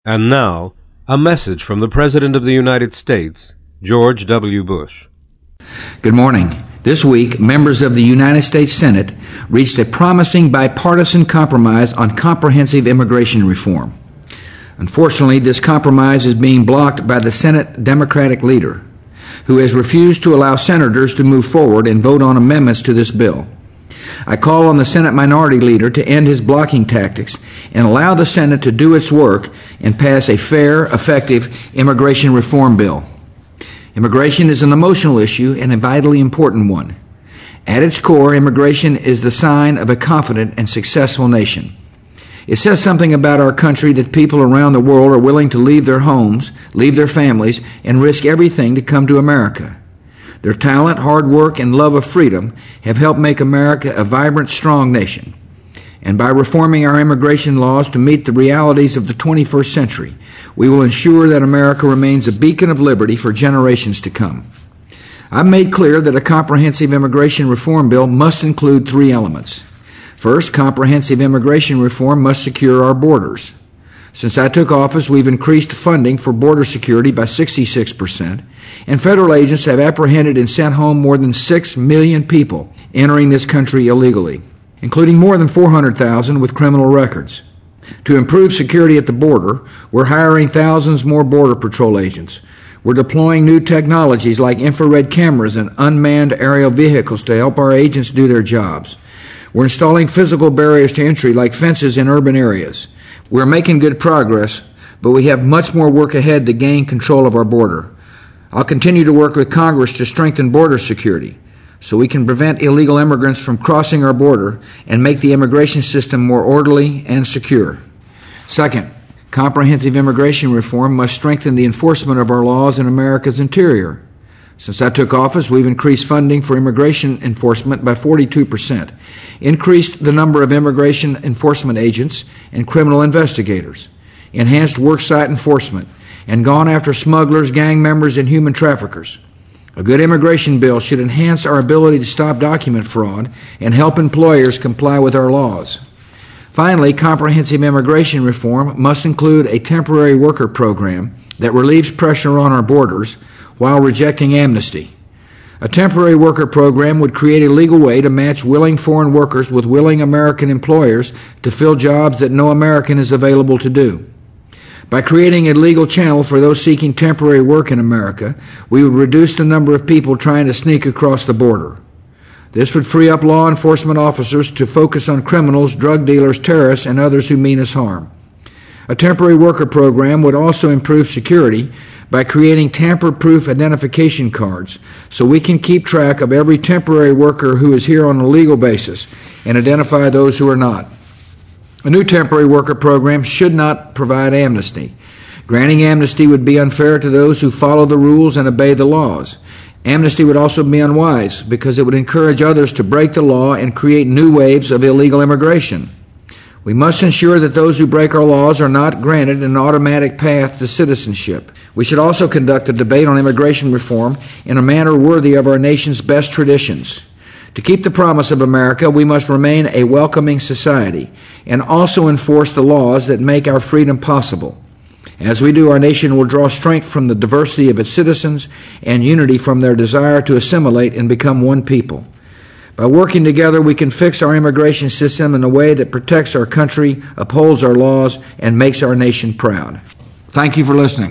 And now, a message from the President of the United States, George W. Bush. Good morning. This week, members of the United States Senate reached a promising bipartisan compromise on comprehensive immigration reform. Unfortunately, this compromise is being blocked by the Senate Democratic leader, who has refused to allow senators to move forward and vote on amendments to this bill. I call on the Senate Minority Leader to end his blocking tactics and allow the Senate to do its work and pass a fair, effective immigration reform bill. Immigration is an emotional issue and a vitally important one. At its core, immigration is the sign of a confident and successful nation. It says something about our country that people around the world are willing to leave their homes, leave their families, and risk everything to come to America. Their talent, hard work, and love of freedom have helped make America a vibrant, strong nation. And by reforming our immigration laws to meet the realities of the 21st century, we will ensure that America remains a beacon of liberty for generations to come. I've made clear that a comprehensive immigration reform bill must include three elements. First, comprehensive immigration reform must secure our borders. Since I took office, we've increased funding for border security by 66%, and federal agents have apprehended and sent home more than 6 million people entering this country illegally, including more than 400,000 with criminal records. To improve security at the border, we're hiring thousands more Border Patrol agents. We're deploying new technologies like infrared cameras and unmanned aerial vehicles to help our agents do their jobs. We're installing physical barriers to entry like fences in urban areas. We're making good progress, but we have much more work ahead to gain control of our border. I'll continue to work with Congress to strengthen border security so we can prevent illegal immigrants from crossing our border and make the immigration system more orderly and secure. Second, comprehensive immigration reform must strengthen the enforcement of our laws in America's interior. Since I took office, we've increased funding for immigration enforcement by 42%, increased the number of immigration enforcement agents and criminal investigators, enhanced worksite enforcement, and gone after smugglers, gang members, and human traffickers. A good immigration bill should enhance our ability to stop document fraud and help employers comply with our laws. Finally, comprehensive immigration reform must include a temporary worker program that relieves pressure on our borders while rejecting amnesty. A temporary worker program would create a legal way to match willing foreign workers with willing American employers to fill jobs that no American is available to do. By creating a legal channel for those seeking temporary work in America, we would reduce the number of people trying to sneak across the border. This would free up law enforcement officers to focus on criminals, drug dealers, terrorists, and others who mean us harm. A temporary worker program would also improve security by creating tamper-proof identification cards so we can keep track of every temporary worker who is here on a legal basis and identify those who are not. A new temporary worker program should not provide amnesty. Granting amnesty would be unfair to those who follow the rules and obey the laws. Amnesty would also be unwise because it would encourage others to break the law and create new waves of illegal immigration. We must ensure that those who break our laws are not granted an automatic path to citizenship. We should also conduct a debate on immigration reform in a manner worthy of our nation's best traditions. To keep the promise of America, we must remain a welcoming society and also enforce the laws that make our freedom possible. As we do, our nation will draw strength from the diversity of its citizens and unity from their desire to assimilate and become one people. By working together, we can fix our immigration system in a way that protects our country, upholds our laws, and makes our nation proud. Thank you for listening.